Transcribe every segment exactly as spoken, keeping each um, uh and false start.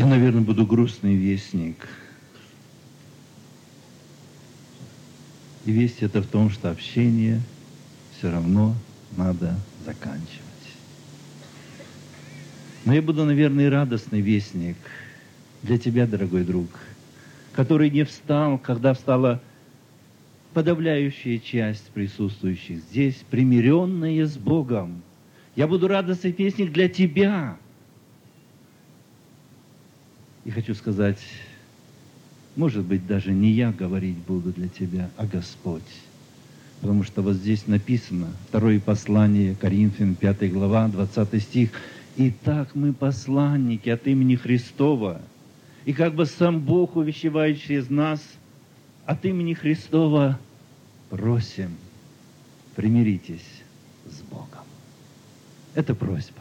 Я, наверное, буду грустный вестник. И весть это в том, что общение все равно надо заканчивать. Но я буду, наверное, и радостный вестник для тебя, дорогой друг, который не встал, когда встала подавляющая часть присутствующих здесь, примиренная с Богом. Я буду радостный вестник для тебя. И хочу сказать, может быть, даже не я говорить буду для тебя, а Господь. Потому что вот здесь написано, второе послание Коринфянам, пятая глава, двадцатый стих. «Итак, мы посланники от имени Христова, и как бы сам Бог, увещевает через нас, от имени Христова просим, примиритесь с Богом». Это просьба.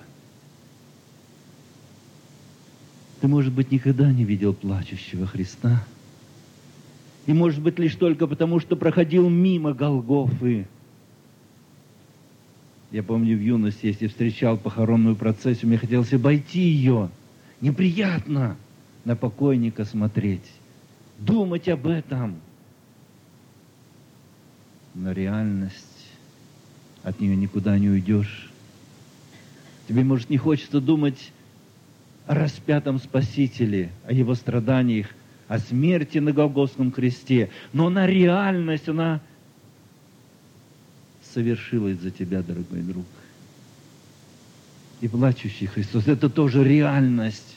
Ты, может быть, никогда не видел плачущего Христа. И, может быть, лишь только потому, что проходил мимо Голгофы. Я помню в юности, если встречал похоронную процессию, мне хотелось обойти ее. Неприятно на покойника смотреть, думать об этом. Но реальность, от нее никуда не уйдешь. Тебе, может, не хочется думать о распятом Спасителе, о Его страданиях, о смерти на Голгофском кресте. Но она реальность, она совершилась за тебя, дорогой друг. И плачущий Христос – это тоже реальность.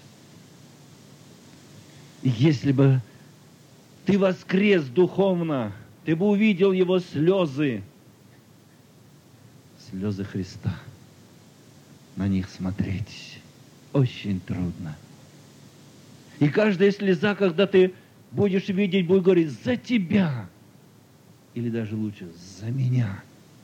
И если бы ты воскрес духовно, ты бы увидел Его слезы, слезы Христа. На них смотреть очень трудно. И каждая слеза, когда ты будешь видеть, будет говорить «за тебя». Или даже лучше «за меня».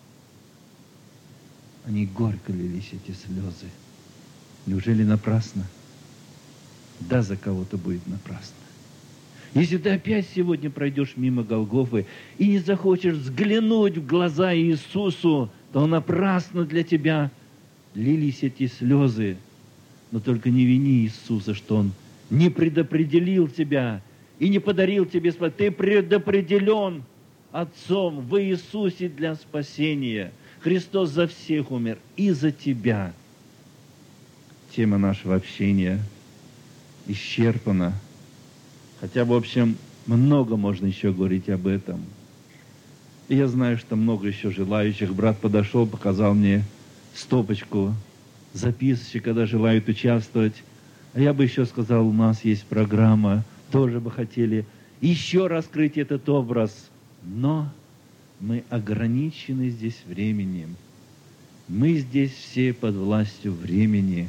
Они горько лились, эти слезы. Неужели напрасно? Да, за кого-то будет напрасно. Если ты опять сегодня пройдешь мимо Голгофы и не захочешь взглянуть в глаза Иисусу, то напрасно для тебя лились эти слезы. Но только не вини Иисуса, что Он не предопределил тебя и не подарил тебе спасение. Ты предопределен Отцом в Иисусе для спасения. Христос за всех умер и за тебя. Тема нашего общения исчерпана. Хотя, в общем, много можно еще говорить об этом. И я знаю, что много еще желающих. Брат подошел, показал мне стопочку записочек, когда желают участвовать. А я бы еще сказал, у нас есть программа, тоже бы хотели еще раскрыть этот образ. Но мы ограничены здесь временем. Мы здесь все под властью времени.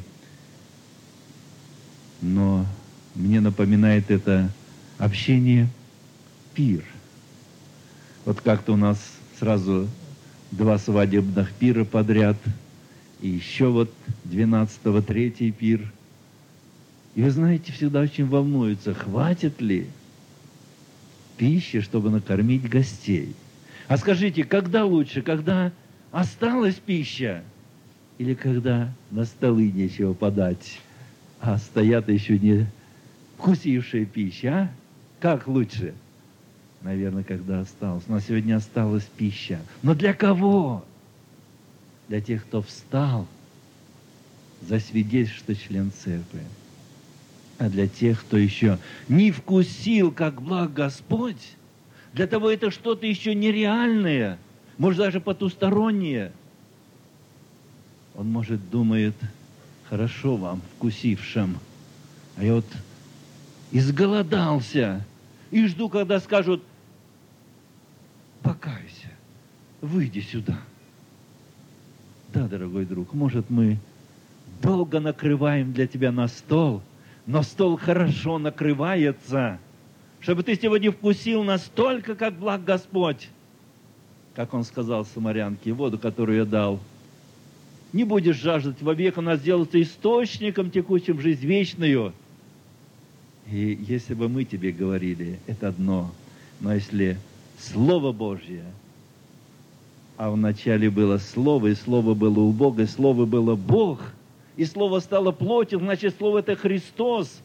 Но мне напоминает это общение пир. Вот как-то у нас сразу два свадебных пира подряд, и еще вот двенадцатого третий пир. И вы знаете, всегда очень волнуются, хватит ли пищи, чтобы накормить гостей. А скажите, когда лучше, когда осталась пища или когда на столы нечего подать, а стоят еще не вкусившие пища, а? Как лучше? Наверное, когда осталось. У нас сегодня осталась пища. Но для кого? Для тех, кто встал, засвидетельствовал, что член церкви. А для тех, кто еще не вкусил, как благ Господь, для того это что-то еще нереальное, может даже потустороннее. Он, может, думает, хорошо вам, вкусившим, а я вот изголодался и жду, когда скажут, покайся, выйди сюда. Да, дорогой друг, может, мы долго накрываем для тебя на стол, но стол хорошо накрывается, чтобы ты сегодня вкусил настолько, как благ Господь. Как Он сказал самарянке, воду, которую я дал, не будешь жаждать вовек, она сделается источником, текущим в жизнь вечную. И если бы мы тебе говорили, это одно, но если Слово Божье, а вначале было Слово, и Слово было у Бога, и Слово было Бог, и Слово стало плотью, значит, Слово – это Христос.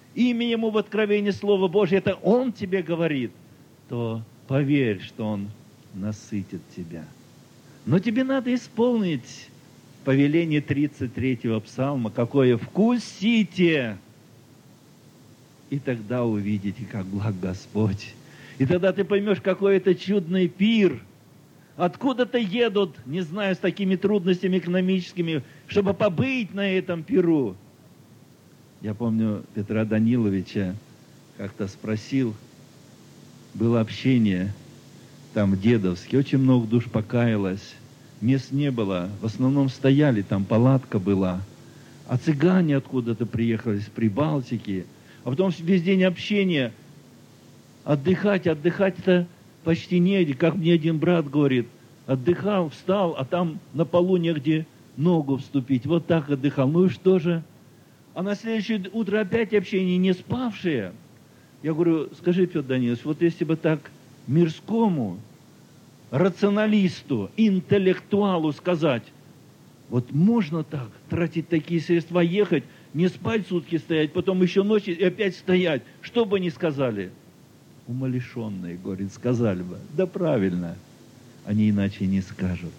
имя Ему в откровении Слова Божье, это Он тебе говорит, то поверь, что Он насытит тебя. Но тебе надо исполнить повеление тридцать третьего псалма, какое «вкусите», и тогда увидите, как благ Господь. И тогда ты поймешь, какой это чудный пир. Откуда-то едут, не знаю, с такими трудностями экономическими, чтобы побыть на этом пиру. Я помню, Петра Даниловича как-то спросил, было общение там в Дедовске, очень много душ покаялось, мест не было, в основном стояли, там палатка была, а цыгане откуда-то приехали, с Прибалтики, а потом весь день общения, отдыхать, отдыхать-то почти негде, как мне один брат говорит, отдыхал, встал, а там на полу негде ногу вступить, вот так отдыхал, ну и что же? А на следующее утро опять общение, не спавшие. Я говорю, скажи, Петр Данилович, вот если бы так мирскому, рационалисту, интеллектуалу сказать, вот можно так тратить такие средства, ехать, не спать сутки стоять, потом еще ночью и опять стоять, что бы ни сказали? Умалишенные, говорит, сказали бы, да правильно, они иначе не скажут.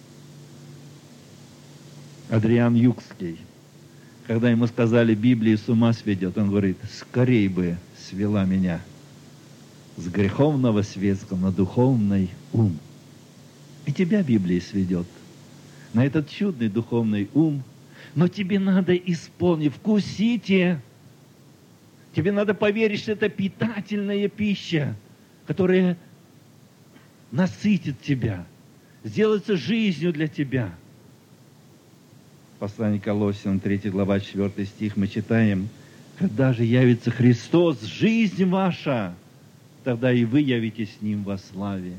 Адриан Юкский, когда ему сказали, Библия с ума сведет, он говорит, скорей бы свела меня с греховного светского на духовный ум. И тебя Библия сведет на этот чудный духовный ум, но тебе надо исполнить, вкусите. Тебе надо поверить, что это питательная пища, которая насытит тебя, сделается жизнью для тебя. Послание Колоссянам, третья глава, четвёртый стих, мы читаем, «Когда же явится Христос, жизнь ваша, тогда и вы явитесь с Ним во славе».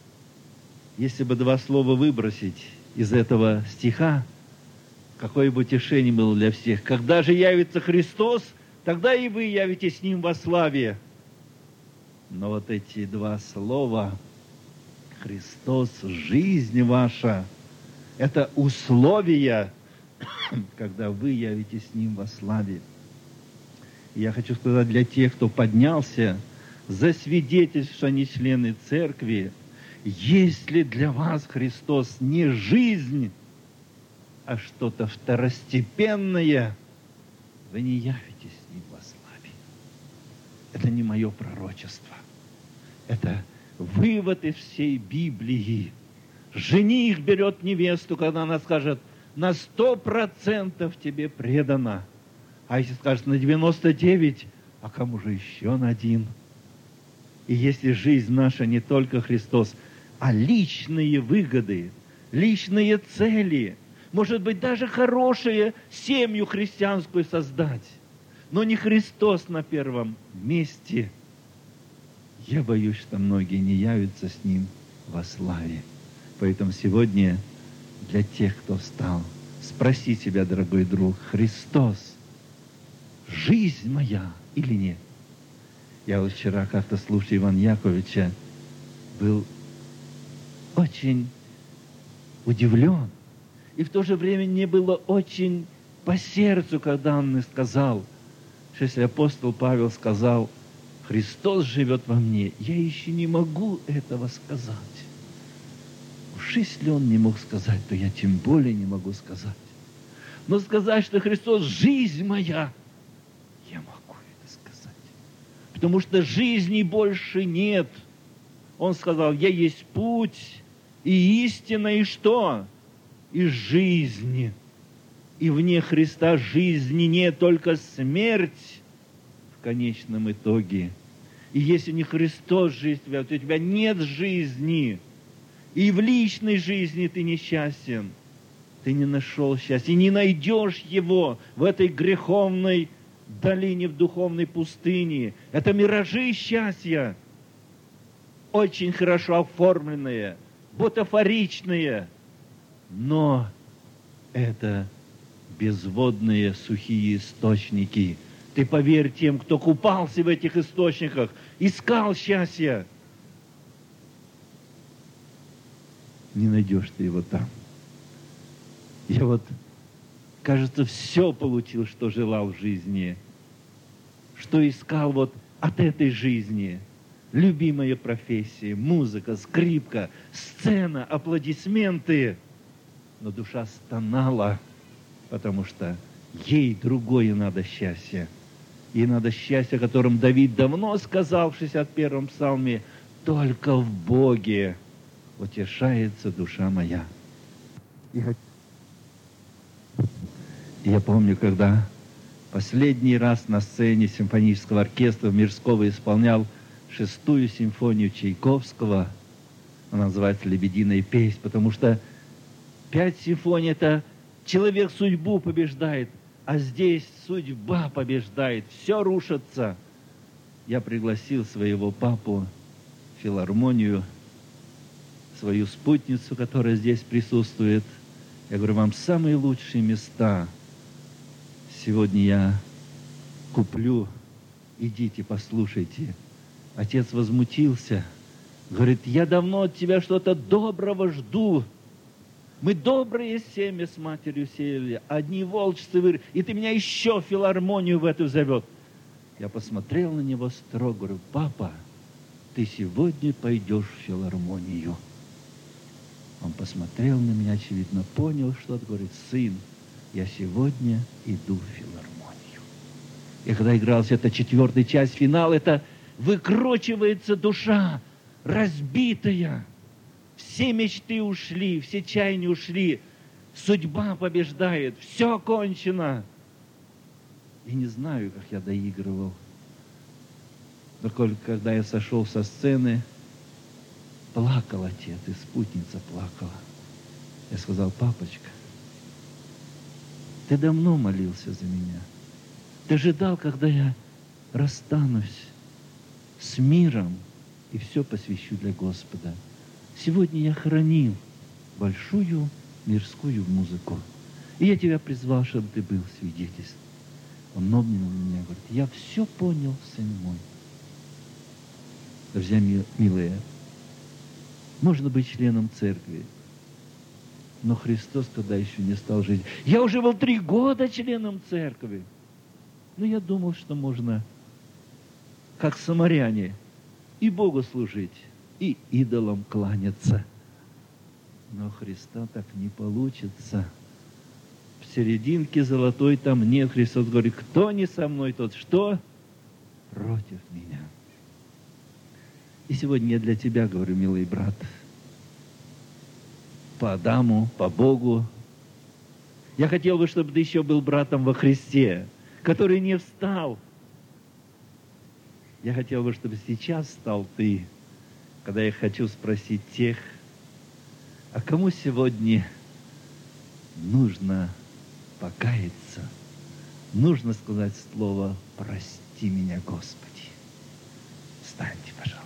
Если бы два слова выбросить из этого стиха, какое бы утешение было для всех. «Когда же явится Христос, тогда и вы явитесь с Ним во славе». Но вот эти два слова, Христос, жизнь ваша, это условия, когда вы явитесь с Ним во славе. И я хочу сказать для тех, кто поднялся за свидетельство, что они члены церкви, если для вас Христос не жизнь, а что-то второстепенное, вы не явитесь с Ним во славе. Это не мое пророчество. Это вывод из всей Библии. Жених берет невесту, когда она скажет, на сто процентов тебе предана. А если скажет на девяносто девять, а кому же еще на один? И если жизнь наша не только Христос, а личные выгоды, личные цели, может быть, даже хорошую семью христианскую создать, но не Христос на первом месте, я боюсь, что многие не явятся с Ним во славе. Поэтому сегодня для тех, кто встал, спроси себя, дорогой друг, Христос, жизнь моя или нет? Я вот вчера как-то, слушая Ивана Яковлевича, был очень удивлен. И в то же время мне было очень по сердцу, когда он мне сказал, что если апостол Павел сказал, Христос живет во мне, я еще не могу этого сказать. Уж если он не мог сказать, то я тем более не могу сказать. Но сказать, что Христос жизнь моя, я могу это сказать. Потому что жизни больше нет. Он сказал, я есть путь и истина, и что? И жизнь. И вне Христа жизни нет, только смерть в конечном итоге. И если не Христос жизнь твоя, то у тебя нет жизни. И в личной жизни ты несчастен. Ты не нашел счастья. И не найдешь его в этой греховной долине, в духовной пустыне. Это миражи счастья. Очень хорошо оформленные, бутафоричные. Но это безводные сухие источники. Ты поверь тем, кто купался в этих источниках, искал счастья. Не найдешь ты его там. Я вот, кажется, все получил, что желал в жизни. что искал вот от этой жизни. Любимая профессия, музыка, скрипка, сцена, аплодисменты. Но душа стонала, потому что ей другое надо счастье. Ей надо счастье, о котором Давид давно сказал в шестьдесят первом псалме: «Только в Боге утешается душа моя». И я помню, когда последний раз на сцене симфонического оркестра Мирского исполнял шестую симфонию Чайковского, она называется «Лебединая песнь», потому что пять симфоний – это человек судьбу побеждает, а здесь судьба побеждает, все рушится. Я пригласил своего папу в филармонию, свою спутницу, которая здесь присутствует. Я говорю: вам самые лучшие места сегодня я куплю, идите, послушайте. Отец возмутился, говорит: я давно от тебя что-то доброго жду. Мы добрые семя с матерью сеяли, одни волчцы вырыли, и ты меня еще в филармонию в эту зовет. Я посмотрел на него строго, говорю: папа, ты сегодня пойдешь в филармонию. Он посмотрел на меня, очевидно, понял что-то, говорит: сын, я сегодня иду в филармонию. И когда игралась эта четвертая часть, финал, это выкручивается душа, разбитая. Все мечты ушли, все чаяния ушли. Судьба побеждает, все кончено. И не знаю, как я доигрывал. Но только когда я сошел со сцены, плакал отец, и спутница плакала. Я сказал: папочка, ты давно молился за меня. Ты ожидал, когда я расстанусь с миром и все посвящу для Господа. Сегодня я хранил большую мирскую музыку. И я тебя призвал, чтобы ты был свидетельством. Он обнял меня и говорит: я все понял, сын мой. Друзья милые, можно быть членом церкви, но Христос когда еще не стал жить. Я уже был три года членом церкви. Но я думал, что можно, как самаряне, и Богу служить, и идолам кланяться. Но Христа так не получится. В серединке золотой там нет. Христос говорит: кто не со мной, тот что? Против меня. И сегодня я для тебя говорю, милый брат, по Адаму, по Богу. Я хотел бы, чтобы ты еще был братом во Христе, который не встал. Я хотел бы, чтобы сейчас стал ты, когда я хочу спросить тех, а кому сегодня нужно покаяться, нужно сказать слово: прости меня, Господи. Встаньте, пожалуйста.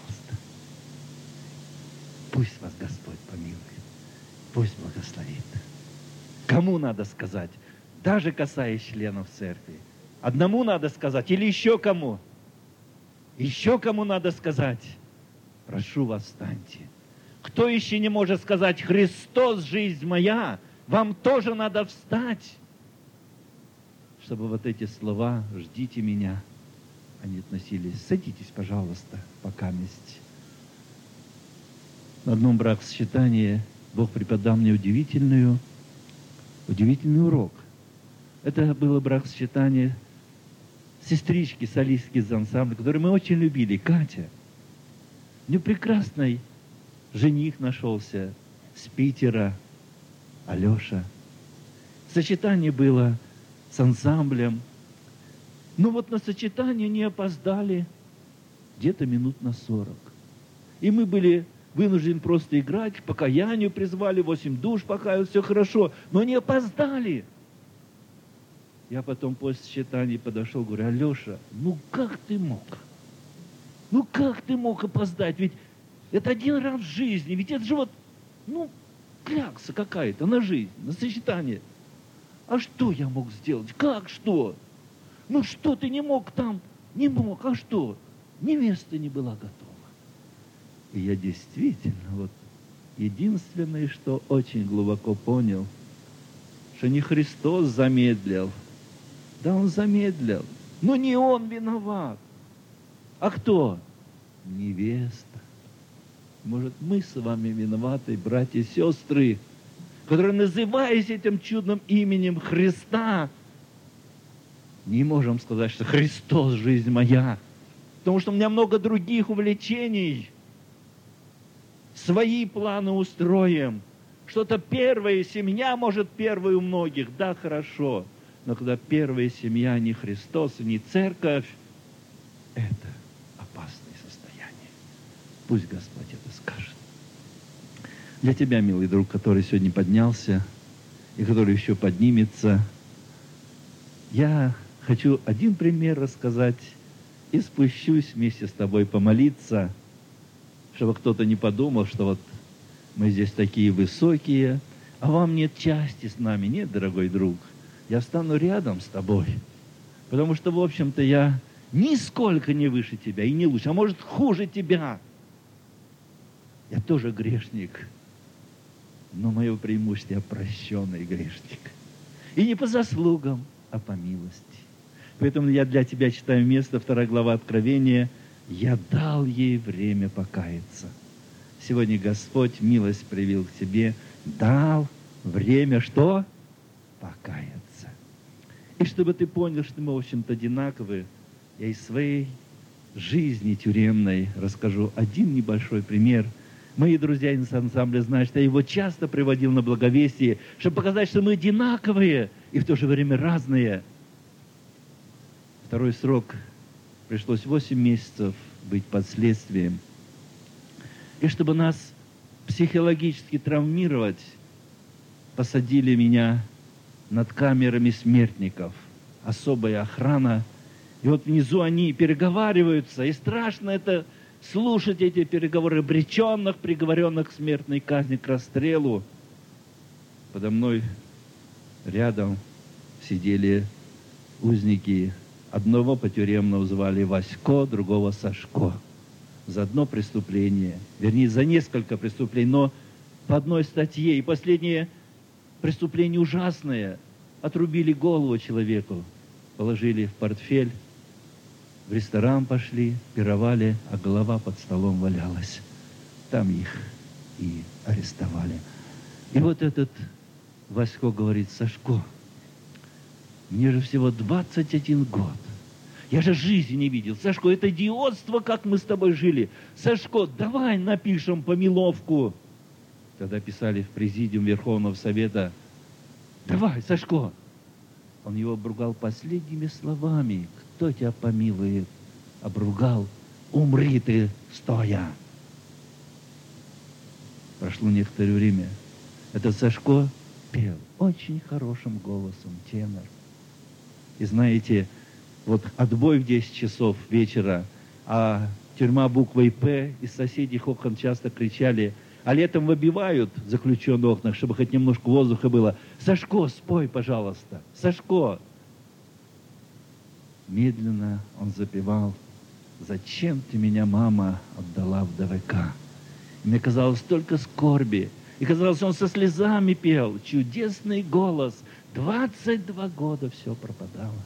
Пусть вас Господь помилует, пусть благословит. Кому надо сказать? Даже касаясь членов церкви. Одному надо сказать или еще кому? Еще кому надо сказать? Прошу вас, встаньте. Кто еще не может сказать: Христос, жизнь моя, вам тоже надо встать, чтобы вот эти слова «ждите меня», они относились. Садитесь, пожалуйста, пока месть. На одном бракосочетании Бог преподал мне удивительную, удивительный урок. Это было бракосочетание сестрички, солистки из ансамбля, которую мы очень любили, Катя. У нее прекрасный жених нашелся с Питера, Алеша. Сочетание было с ансамблем. Ну вот на сочетание не опоздали где-то минут на сорок. И мы были вынуждены просто играть, к покаянию призвали, восемь душ покаялись, все хорошо, но не опоздали. Я потом после сочетания подошел, говорю: Алеша, ну как ты мог? Ну как ты мог опоздать? Ведь это один раз в жизни, ведь это же вот, ну, клякса какая-то на жизнь, на сочетание. А что я мог сделать? Как что? Ну что ты не мог там? Не мог, а что? Невеста не была готова. И я действительно, вот, единственное, что очень глубоко понял, что не Христос замедлил. Да, Он замедлил. Но не он виноват. А кто? Невеста. Может, мы с вами виноваты, братья и сестры, которые, называясь этим чудным именем Христа, не можем сказать, что Христос – жизнь моя, потому что у меня много других увлечений. Свои планы устроим. Что-то первое, семья может первой у многих, да, хорошо. Но когда первая семья не Христос и не церковь, это опасное состояние. Пусть Господь это скажет. Для тебя, милый друг, который сегодня поднялся и который еще поднимется, я хочу один пример рассказать и спущусь вместе с тобой помолиться, чтобы кто-то не подумал, что вот мы здесь такие высокие, а вам нет части с нами. Нет, дорогой друг, я встану рядом с тобой, потому что, в общем-то, я нисколько не выше тебя и не лучше, а может, хуже тебя. Я тоже грешник, но мое преимущество — я прощенный грешник. И не по заслугам, а по милости. Поэтому я для тебя читаю место, вторая глава Откровения. «Я дал ей время покаяться». Сегодня Господь милость привил к тебе, дал время что? Покаяться. И чтобы ты понял, что мы, в общем-то, одинаковы, я из своей жизни тюремной расскажу один небольшой пример. Мои друзья из ансамбля знают, что я его часто приводил на благовестие, чтобы показать, что мы одинаковые и в то же время разные. Второй срок пришлось восемь месяцев быть под следствием. И чтобы нас психологически травмировать, посадили меня над камерами смертников. Особая охрана. И вот внизу они переговариваются. И страшно это слушать, эти переговоры обреченных, приговоренных к смертной казни, к расстрелу. Подо мной рядом сидели узники. Одного по-тюремному звали Васько, другого Сашко. За одно преступление, вернее, за несколько преступлений, но по одной статье. И последнее преступление ужасное. Отрубили голову человеку, положили в портфель, в ресторан пошли, пировали, а голова под столом валялась. Там их и арестовали. И вот этот Васько говорит: Сашко, мне же всего двадцать один год. Я же жизни не видел. Сашко, это идиотство, как мы с тобой жили. Сашко, давай напишем помиловку. Тогда писали в президиум Верховного Совета: давай, Сашко. Он его обругал последними словами: кто тебя помилует? Обругал: умри ты стоя. Прошло некоторое время. Этот Сашко пел очень хорошим голосом, тенор. И знаете, вот отбой в десять часов вечера, а тюрьма буквой «П», из соседей окон часто кричали, а летом выбивают заключенные окна, чтобы хоть немножко воздуха было. Сашко, спой, пожалуйста. Сашко. Медленно он запевал: зачем ты меня, мама, отдала в ДВК? И мне казалось, столько скорби. И казалось, он со слезами пел. Чудесный голос. двадцать два года все пропадало.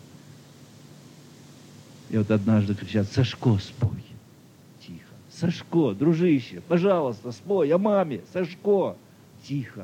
И вот однажды кричат: Сашко, спой. Тихо. Сашко, дружище, пожалуйста, спой о маме. Сашко. Тихо.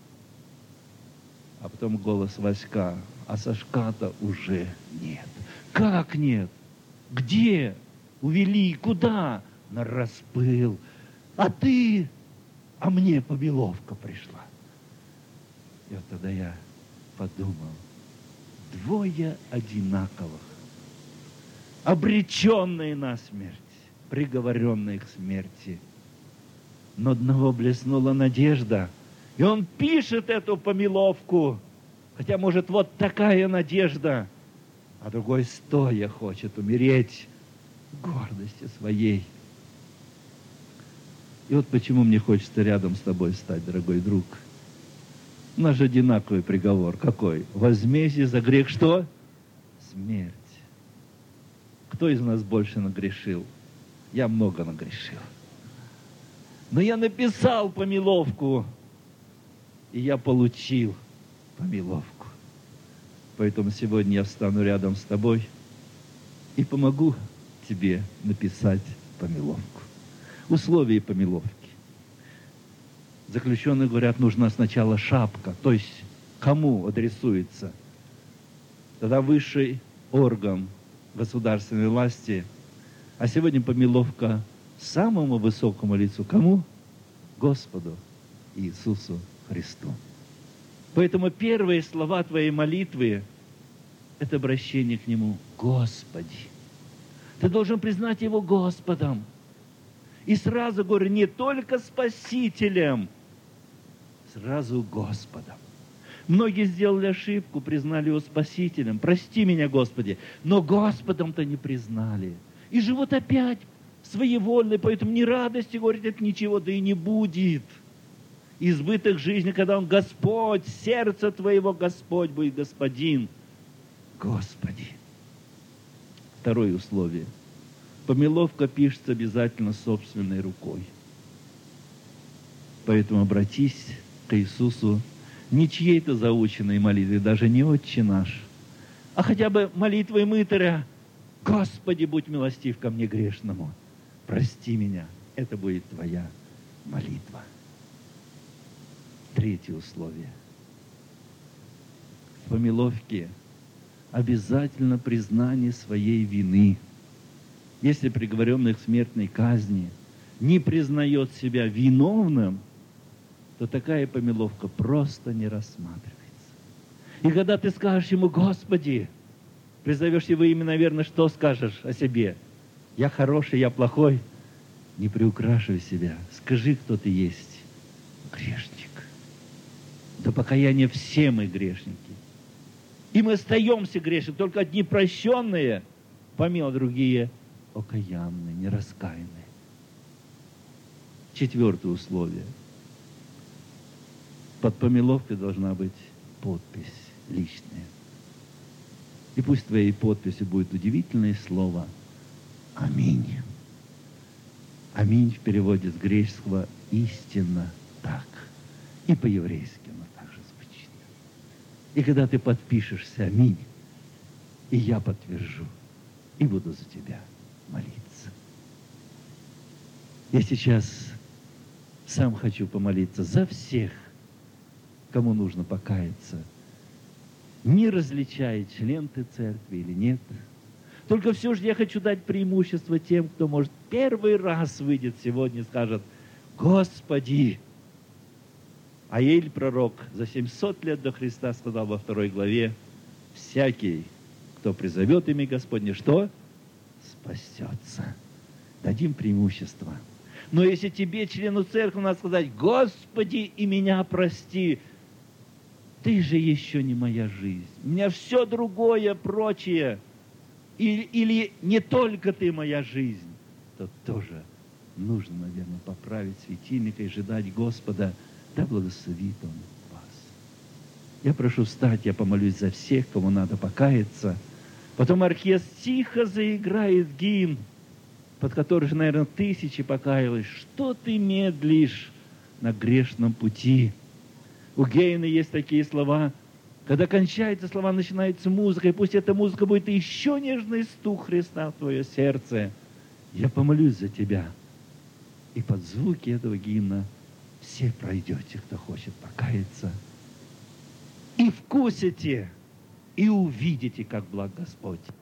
А потом голос Васька: а Сашка-то уже нет. Как нет? Где? Увели? Куда? На распыл. А ты? А мне помиловка пришла. И вот тогда я подумал: двое одинаковых, обреченные на смерть, приговоренные к смерти. Но одного блеснула надежда, и он пишет эту помиловку. Хотя, может, вот такая надежда, а другой стоя хочет умереть в гордости своей. И вот почему мне хочется рядом с тобой стать, дорогой друг. У нас же одинаковый приговор. Какой? Возмездие за грех что? Смерть. Кто из нас больше нагрешил? Я много нагрешил. Но я написал помиловку, и я получил помиловку. Поэтому сегодня я встану рядом с тобой и помогу тебе написать помиловку. Условия помиловки. Заключенные говорят, нужна сначала шапка, то есть кому адресуется. Тогда высший орган государственной власти, а сегодня помиловка самому высокому лицу. Кому? Господу Иисусу Христу. Поэтому первые слова твоей молитвы – это обращение к Нему. Господи. Ты должен признать Его Господом. И сразу говорю, не только Спасителем, сразу Господом. Многие сделали ошибку, признали Его Спасителем. Прости меня, Господи. Но Господом-то не признали. И живут опять своевольны, поэтому ни радости, говорит, от ничего, да и не будет. Избыток жизни, когда Он Господь, сердце твоего Господь будет Господин. Господи. Второе условие. Помиловка пишется обязательно собственной рукой. Поэтому обратись к Иисусу не чьей-то заученной молитвой, даже не «Отче наш», а хотя бы молитвой мытаря. Господи, будь милостив ко мне грешному. Прости меня. Это будет твоя молитва. Третье условие. В помиловке обязательно признание своей вины. Если приговоренный к смертной казни не признает себя виновным, то такая помиловка просто не рассматривается. И когда ты скажешь ему, Господи, призовешь его имя, наверное, что скажешь о себе? Я хороший, я плохой. Не приукрашивай себя. Скажи, кто ты есть. Грешник. До покаяния все мы грешники. И мы остаемся грешниками, только одни прощенные, помимо другие окаянные, нераскаянные. Четвертое условие. Под помиловкой должна быть подпись личная. И пусть твоей подписью будет удивительное слово «Аминь». «Аминь» в переводе с греческого «истинно так». И по-еврейски оно также звучит. И когда ты подпишешься «Аминь», и я подтвержу, и буду за тебя молиться. Я сейчас сам хочу помолиться за всех, кому нужно покаяться, не различая, член ты церкви или нет. Только все же я хочу дать преимущество тем, кто, может, первый раз выйдет сегодня и скажет: «Господи!» А Иель, пророк, за семьсот лет до Христа сказал во второй главе: «Всякий, кто призовет имя Господне, что? Спасется». Дадим преимущество. Но если тебе, члену церкви, надо сказать: «Господи, и меня прости», ты же еще не моя жизнь. У меня все другое, прочее. Или, или не только ты моя жизнь, то тоже нужно, наверное, поправить светильник и ожидать Господа. Да благословит Он вас. Я прошу встать, я помолюсь за всех, кому надо покаяться. Потом оркестр тихо заиграет гимн, под который же, наверное, тысячи покаялись. Что ты медлишь на грешном пути? У Гейна есть такие слова: когда кончаются слова, начинается музыка, и пусть эта музыка будет еще нежный стук Христа в твое сердце. Я помолюсь за тебя. И под звуки этого гимна все пройдете, кто хочет покаяться, и вкусите, и увидите, как благ Господь.